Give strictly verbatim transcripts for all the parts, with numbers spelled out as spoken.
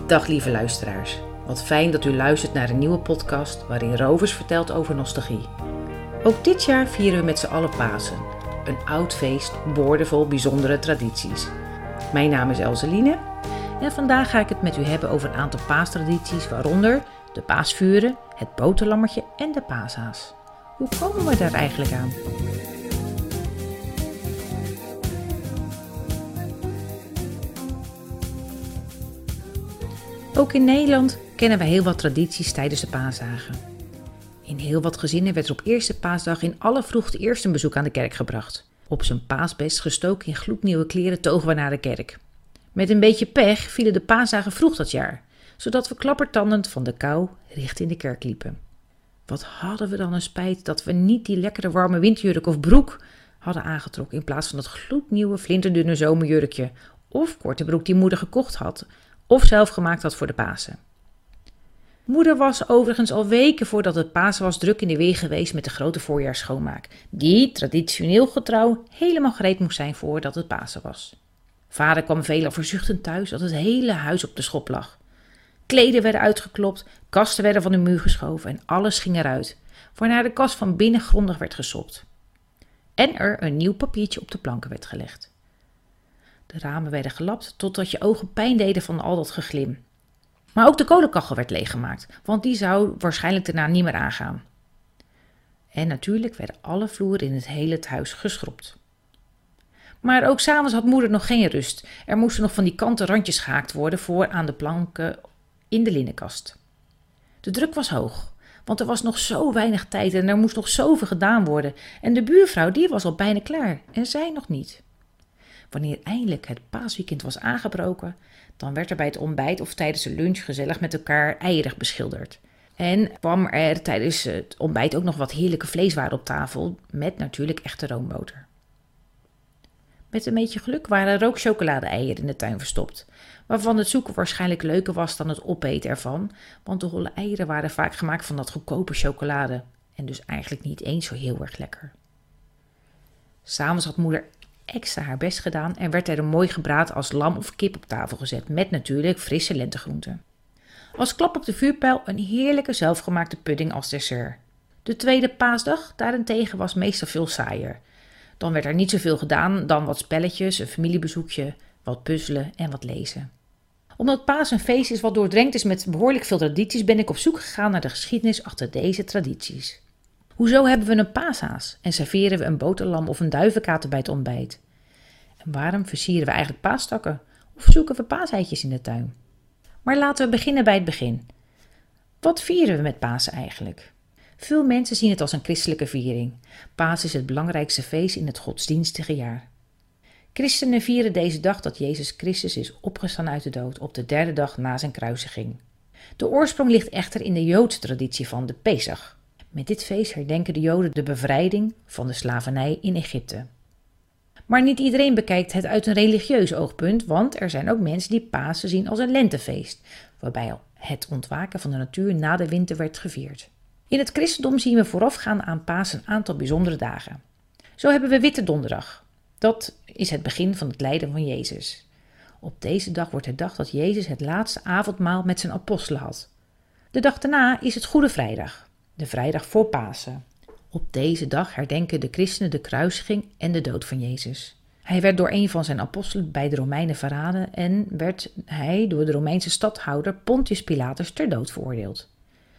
Dag lieve luisteraars, wat fijn dat u luistert naar een nieuwe podcast waarin Rovers vertelt over nostalgie. Ook dit jaar vieren we met z'n allen Pasen, een oud feest boordevol bijzondere tradities. Mijn naam is Elseline en vandaag ga ik het met u hebben over een aantal paastradities, waaronder de paasvuren, het boterlammetje en de paashaas. Hoe komen we daar eigenlijk aan? Ook in Nederland kennen wij heel wat tradities tijdens de paasdagen. In heel wat gezinnen werd er op eerste paasdag in alle vroegte eerst een bezoek aan de kerk gebracht. Op zijn paasbest gestoken in gloednieuwe kleren togen we naar de kerk. Met een beetje pech vielen de paasdagen vroeg dat jaar, zodat we klappertandend van de kou richting de kerk liepen. Wat hadden we dan een spijt dat we niet die lekkere warme winterjurk of broek hadden aangetrokken in plaats van dat gloednieuwe flinterdunne zomerjurkje of korte broek die moeder gekocht had of zelf gemaakt had voor de Pasen. Moeder was overigens al weken voordat het Pasen was druk in de weer geweest met de grote voorjaarsschoonmaak, die traditioneel getrouw helemaal gereed moest zijn voordat het Pasen was. Vader kwam veelal verzuchtend thuis dat het hele huis op de schop lag. Kleden werden uitgeklopt, kasten werden van de muur geschoven en alles ging eruit, waarna de kast van binnen grondig werd gesopt. En er een nieuw papiertje op de planken werd gelegd. De ramen werden gelapt totdat je ogen pijn deden van al dat geglim. Maar ook de kolenkachel werd leeggemaakt, want die zou waarschijnlijk daarna niet meer aangaan. En natuurlijk werden alle vloeren in het hele huis geschropt. Maar ook 's avonds had moeder nog geen rust. Er moesten nog van die kanten randjes gehaakt worden voor aan de planken in de linnenkast. De druk was hoog, want er was nog zo weinig tijd en er moest nog zoveel gedaan worden. En de buurvrouw die was al bijna klaar en zij nog niet. Wanneer eindelijk het paasweekend was aangebroken, dan werd er bij het ontbijt of tijdens de lunch gezellig met elkaar eierig beschilderd. En kwam er tijdens het ontbijt ook nog wat heerlijke vleeswaren op tafel, met natuurlijk echte roomboter. Met een beetje geluk waren er ook chocolade-eieren in de tuin verstopt, waarvan het zoeken waarschijnlijk leuker was dan het opeten ervan, want de holle eieren waren vaak gemaakt van dat goedkope chocolade en dus eigenlijk niet eens zo heel erg lekker. 'S'avonds had moeder extra haar best gedaan en werd er een mooi gebraad als lam of kip op tafel gezet, met natuurlijk frisse lentegroenten. Als klap op de vuurpijl een heerlijke zelfgemaakte pudding als dessert. De tweede paasdag daarentegen was meestal veel saaier. Dan werd er niet zoveel gedaan dan wat spelletjes, een familiebezoekje, wat puzzelen en wat lezen. Omdat Paas een feest is wat doordrenkt is met behoorlijk veel tradities, ben ik op zoek gegaan naar de geschiedenis achter deze tradities. Hoezo hebben we een paashaas en serveren we een boterlam of een duivenkater bij het ontbijt? En waarom versieren we eigenlijk paastakken of zoeken we paaseitjes in de tuin? Maar laten we beginnen bij het begin. Wat vieren we met Pasen eigenlijk? Veel mensen zien het als een christelijke viering. Pasen is het belangrijkste feest in het godsdienstige jaar. Christenen vieren deze dag dat Jezus Christus is opgestaan uit de dood op de derde dag na zijn kruisiging. De oorsprong ligt echter in de Joodse traditie van de Pesach. Met dit feest herdenken de Joden de bevrijding van de slavernij in Egypte. Maar niet iedereen bekijkt het uit een religieus oogpunt, want er zijn ook mensen die Pasen zien als een lentefeest, waarbij het ontwaken van de natuur na de winter werd gevierd. In het christendom zien we voorafgaand aan Pasen een aantal bijzondere dagen. Zo hebben we Witte Donderdag. Dat is het begin van het lijden van Jezus. Op deze dag wordt herdacht dat Jezus het laatste avondmaal met zijn apostelen had. De dag daarna is het Goede Vrijdag, de vrijdag voor Pasen. Op deze dag herdenken de christenen de kruisiging en de dood van Jezus. Hij werd door een van zijn apostelen bij de Romeinen verraden en werd hij door de Romeinse stadhouder Pontius Pilatus ter dood veroordeeld.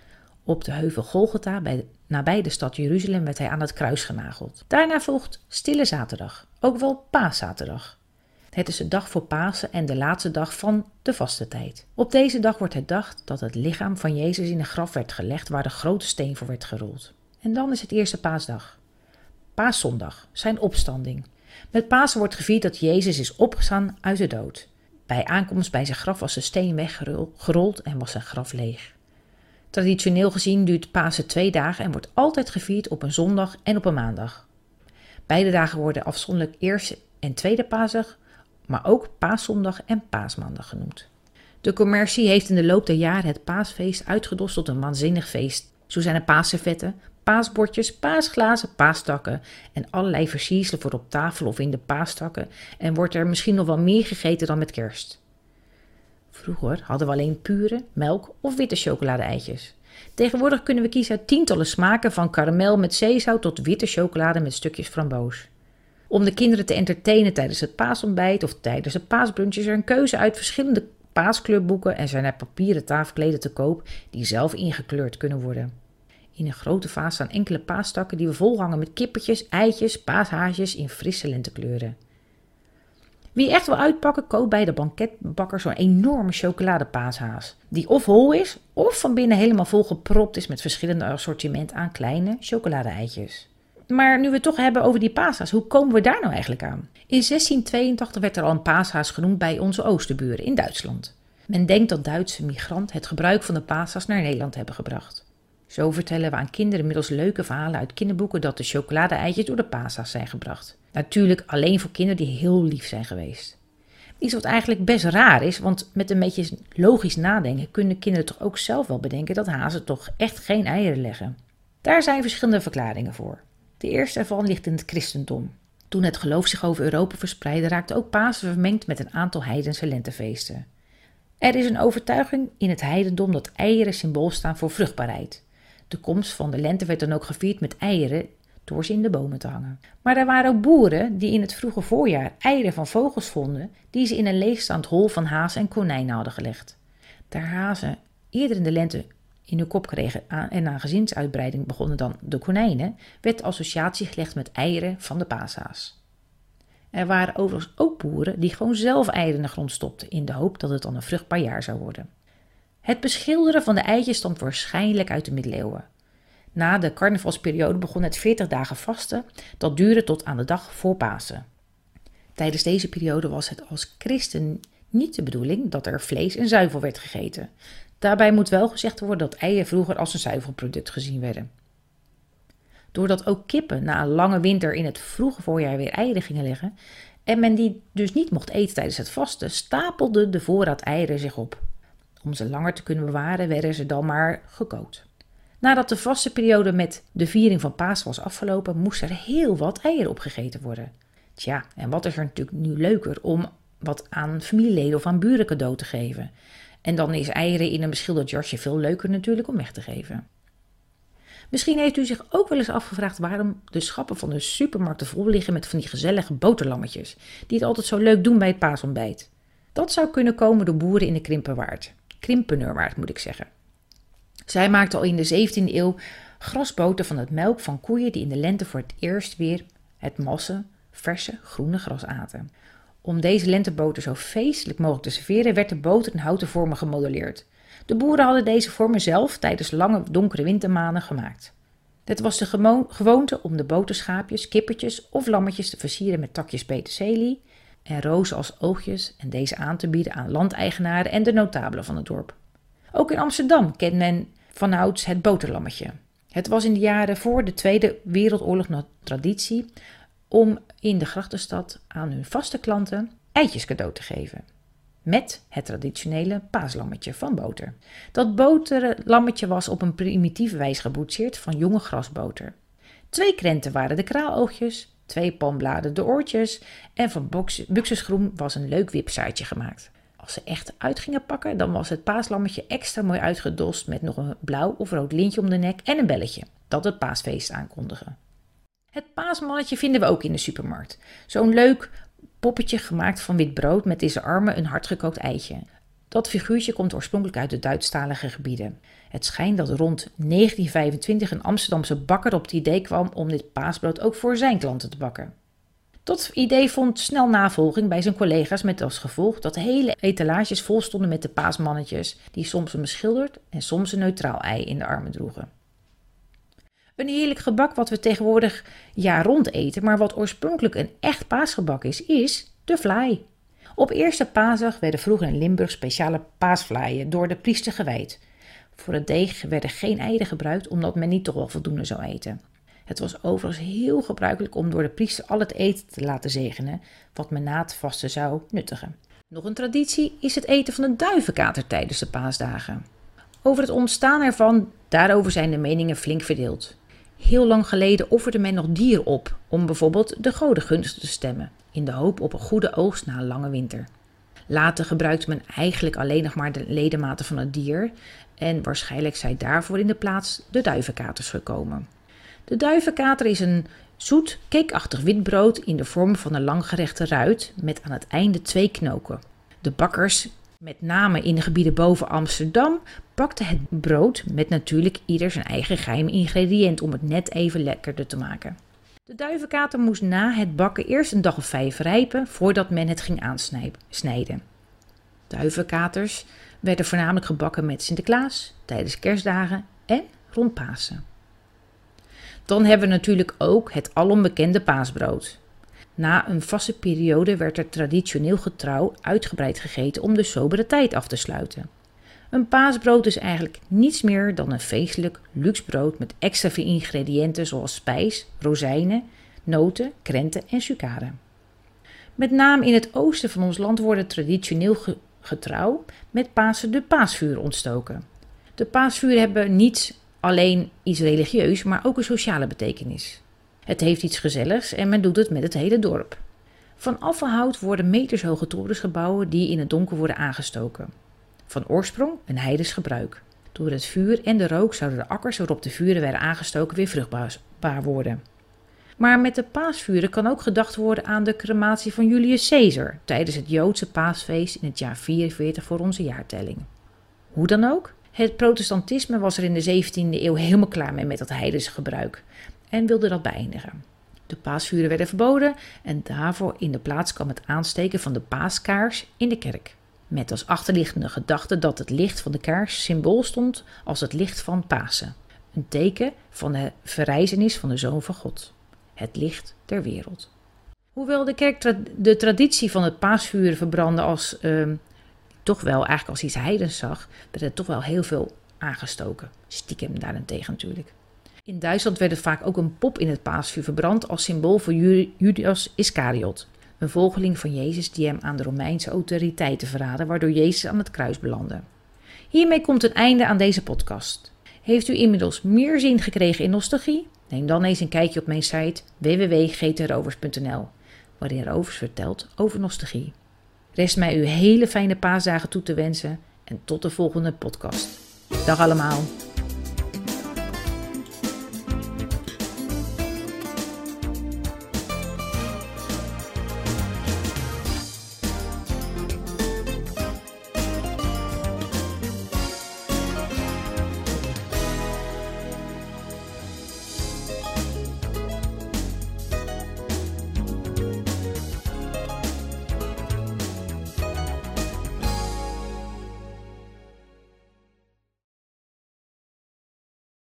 Op de heuvel Golgotha, bij de, nabij de stad Jeruzalem, werd hij aan het kruis genageld. Daarna volgt Stille Zaterdag, ook wel Paaszaterdag. Het is de dag voor Pasen en de laatste dag van de vastentijd. Op deze dag wordt herdacht dat het lichaam van Jezus in een graf werd gelegd waar de grote steen voor werd gerold. En dan is het eerste paasdag. Paaszondag, zijn opstanding. Met Pasen wordt gevierd dat Jezus is opgestaan uit de dood. Bij aankomst bij zijn graf was de steen weggerold en was zijn graf leeg. Traditioneel gezien duurt Pasen twee dagen en wordt altijd gevierd op een zondag en op een maandag. Beide dagen worden afzonderlijk eerste en tweede paasdag, maar ook Paaszondag en Paasmaandag genoemd. De commercie heeft in de loop der jaren het paasfeest uitgedost tot een waanzinnig feest. Zo zijn er paasservetten, paasbordjes, paasglazen, paastakken en allerlei versierselen voor op tafel of in de paastakken en wordt er misschien nog wel meer gegeten dan met kerst. Vroeger hadden we alleen pure, melk of witte chocolade-eitjes. Tegenwoordig kunnen we kiezen uit tientallen smaken van karamel met zeezout tot witte chocolade met stukjes framboos. Om de kinderen te entertainen tijdens het paasontbijt of tijdens de paasbrunch is er een keuze uit verschillende paaskleurboeken en zijn er papieren tafelkleden te koop die zelf ingekleurd kunnen worden. In een grote vaas staan enkele paastakken die we volhangen met kippertjes, eitjes, paashaasjes in frisse lentekleuren. Wie echt wil uitpakken, koopt bij de banketbakker zo'n enorme chocoladepaashaas. Die of hol is, of van binnen helemaal vol gepropt is met verschillende assortiment aan kleine chocolade-eitjes. Maar nu we het toch hebben over die paashaas, hoe komen we daar nou eigenlijk aan? In zestien tweeëntachtig werd er al een paashaas genoemd bij onze oosterburen in Duitsland. Men denkt dat Duitse migranten het gebruik van de paashaas naar Nederland hebben gebracht. Zo vertellen we aan kinderen middels leuke verhalen uit kinderboeken dat de chocolade-eitjes door de paashaas zijn gebracht. Natuurlijk alleen voor kinderen die heel lief zijn geweest. Iets wat eigenlijk best raar is, want met een beetje logisch nadenken kunnen kinderen toch ook zelf wel bedenken dat hazen toch echt geen eieren leggen. Daar zijn verschillende verklaringen voor. De eerste ervan ligt in het christendom. Toen het geloof zich over Europa verspreidde, raakte ook Pasen vermengd met een aantal heidense lentefeesten. Er is een overtuiging in het heidendom dat eieren symbool staan voor vruchtbaarheid. De komst van de lente werd dan ook gevierd met eieren door ze in de bomen te hangen. Maar er waren ook boeren die in het vroege voorjaar eieren van vogels vonden die ze in een leegstaand hol van hazen en konijnen hadden gelegd. Daar hazen eerder in de lente in hun kop kregen en na gezinsuitbreiding begonnen dan de konijnen, werd de associatie gelegd met eieren van de paashaas. Er waren overigens ook boeren die gewoon zelf eieren in de grond stopten in de hoop dat het dan een vruchtbaar jaar zou worden. Het beschilderen van de eitjes stamt waarschijnlijk uit de middeleeuwen. Na de carnavalsperiode begon het veertig dagen vasten, dat duurde tot aan de dag voor Pasen. Tijdens deze periode was het als christen niet de bedoeling dat er vlees en zuivel werd gegeten. Daarbij moet wel gezegd worden dat eieren vroeger als een zuivelproduct gezien werden. Doordat ook kippen na een lange winter in het vroege voorjaar weer eieren gingen leggen en men die dus niet mocht eten tijdens het vasten, stapelde de voorraad eieren zich op. Om ze langer te kunnen bewaren werden ze dan maar gekookt. Nadat de vastenperiode met de viering van Pasen was afgelopen, moest er heel wat eieren opgegeten worden. Tja, en wat is er natuurlijk nu leuker om wat aan familieleden of aan buren cadeau te geven. En dan is eieren in een beschilderd jasje veel leuker natuurlijk om weg te geven. Misschien heeft u zich ook wel eens afgevraagd waarom de schappen van de supermarkten vol liggen met van die gezellige boterlammetjes, die het altijd zo leuk doen bij het paasontbijt. Dat zou kunnen komen door boeren in de Krimpenwaard. Krimpenerwaard moet ik zeggen. Zij maakten al in de zeventiende eeuw grasboter van het melk van koeien die in de lente voor het eerst weer het masse, verse, groene gras aten. Om deze lenteboter zo feestelijk mogelijk te serveren werd de boter in houten vormen gemodelleerd. De boeren hadden deze vormen zelf tijdens lange donkere wintermaanden gemaakt. Het was de gemo- gewoonte om de boterschaapjes, kippertjes of lammetjes te versieren met takjes peterselie en rozen als oogjes en deze aan te bieden aan landeigenaren en de notabelen van het dorp. Ook in Amsterdam kent men vanouds het boterlammetje. Het was in de jaren voor de Tweede Wereldoorlog nog traditie om in de grachtenstad aan hun vaste klanten eitjes cadeau te geven. Met het traditionele paaslammetje van boter. Dat boterlammetje was op een primitieve wijze geboetseerd van jonge grasboter. Twee krenten waren de kraaloogjes, twee palmbladen de oortjes en van buxusgroen was een leuk wipzaadje gemaakt. Als ze echt uit gingen pakken, dan was het paaslammetje extra mooi uitgedost met nog een blauw of rood lintje om de nek en een belletje, dat het paasfeest aankondigde. Het paasmannetje vinden we ook in de supermarkt. Zo'n leuk poppetje gemaakt van wit brood met in zijn armen een hardgekookt eitje. Dat figuurtje komt oorspronkelijk uit de Duitsstalige gebieden. Het schijnt dat rond negentien vijfentwintig een Amsterdamse bakker op het idee kwam om dit paasbrood ook voor zijn klanten te bakken. Dat idee vond snel navolging bij zijn collega's met als gevolg dat hele etalages vol stonden met de paasmannetjes die soms een beschilderd en soms een neutraal ei in de armen droegen. Een heerlijk gebak wat we tegenwoordig jaar rond eten, maar wat oorspronkelijk een echt paasgebak is, is de vlaai. Op eerste paasdag werden vroeger in Limburg speciale paasvlaaien door de priester gewijd. Voor het deeg werden geen eieren gebruikt omdat men niet toch wel voldoende zou eten. Het was overigens heel gebruikelijk om door de priester al het eten te laten zegenen, wat men na het vasten zou nuttigen. Nog een traditie is het eten van een duivenkater tijdens de paasdagen. Over het ontstaan ervan, daarover zijn de meningen flink verdeeld. Heel lang geleden offerde men nog dieren op om bijvoorbeeld de goden gunsten te stemmen, in de hoop op een goede oogst na een lange winter. Later gebruikte men eigenlijk alleen nog maar de ledematen van het dier en waarschijnlijk zijn daarvoor in de plaats de duivenkaters gekomen. De duivenkater is een zoet, cakeachtig witbrood in de vorm van een langgerechte ruit met aan het einde twee knoken. De bakkers, met name in de gebieden boven Amsterdam, bakten het brood met natuurlijk ieder zijn eigen geheim ingrediënt om het net even lekkerder te maken. De duivenkater moest na het bakken eerst een dag of vijf rijpen voordat men het ging aansnijden. Duivenkaters werden voornamelijk gebakken met Sinterklaas, tijdens kerstdagen en rond Pasen. Dan hebben we natuurlijk ook het alombekende paasbrood. Na een vaste periode werd er traditioneel getrouw uitgebreid gegeten om de sobere tijd af te sluiten. Een paasbrood is eigenlijk niets meer dan een feestelijk luxe brood met extra veel ingrediënten zoals spijs, rozijnen, noten, krenten en sucade. Met name in het oosten van ons land worden traditioneel getrouw met Pasen de paasvuren ontstoken. De paasvuren hebben niet alleen iets religieus, maar ook een sociale betekenis. Het heeft iets gezelligs en men doet het met het hele dorp. Van afvalhout worden metershoge torens gebouwd die in het donker worden aangestoken. Van oorsprong een heidens gebruik. Door het vuur en de rook zouden de akkers waarop de vuren werden aangestoken weer vruchtbaar worden. Maar met de paasvuren kan ook gedacht worden aan de crematie van Julius Caesar tijdens het Joodse paasfeest in het jaar vierenveertig voor onze jaartelling. Hoe dan ook, het protestantisme was er in de zeventiende eeuw helemaal klaar mee met dat heidense gebruik en wilde dat beëindigen. De paasvuren werden verboden en daarvoor in de plaats kwam het aansteken van de paaskaars in de kerk. Met als achterliggende gedachte dat het licht van de kaars symbool stond als het licht van Pasen. Een teken van de verrijzenis van de Zoon van God. Het licht der wereld. Hoewel de kerk tra- de traditie van het paasvuren verbranden als, uh, toch wel eigenlijk als iets heidens zag, werd er toch wel heel veel aangestoken. Stiekem daarentegen natuurlijk. In Duitsland werd er vaak ook een pop in het paasvuur verbrand als symbool voor Judas Iscariot. Een volgeling van Jezus die hem aan de Romeinse autoriteiten verraadde, waardoor Jezus aan het kruis belandde. Hiermee komt een einde aan deze podcast. Heeft u inmiddels meer zin gekregen in nostalgie? Neem dan eens een kijkje op mijn site w w w punt g t rovers punt n l, waarin Rovers vertelt over nostalgie. Rest mij u hele fijne paasdagen toe te wensen en tot de volgende podcast. Dag allemaal!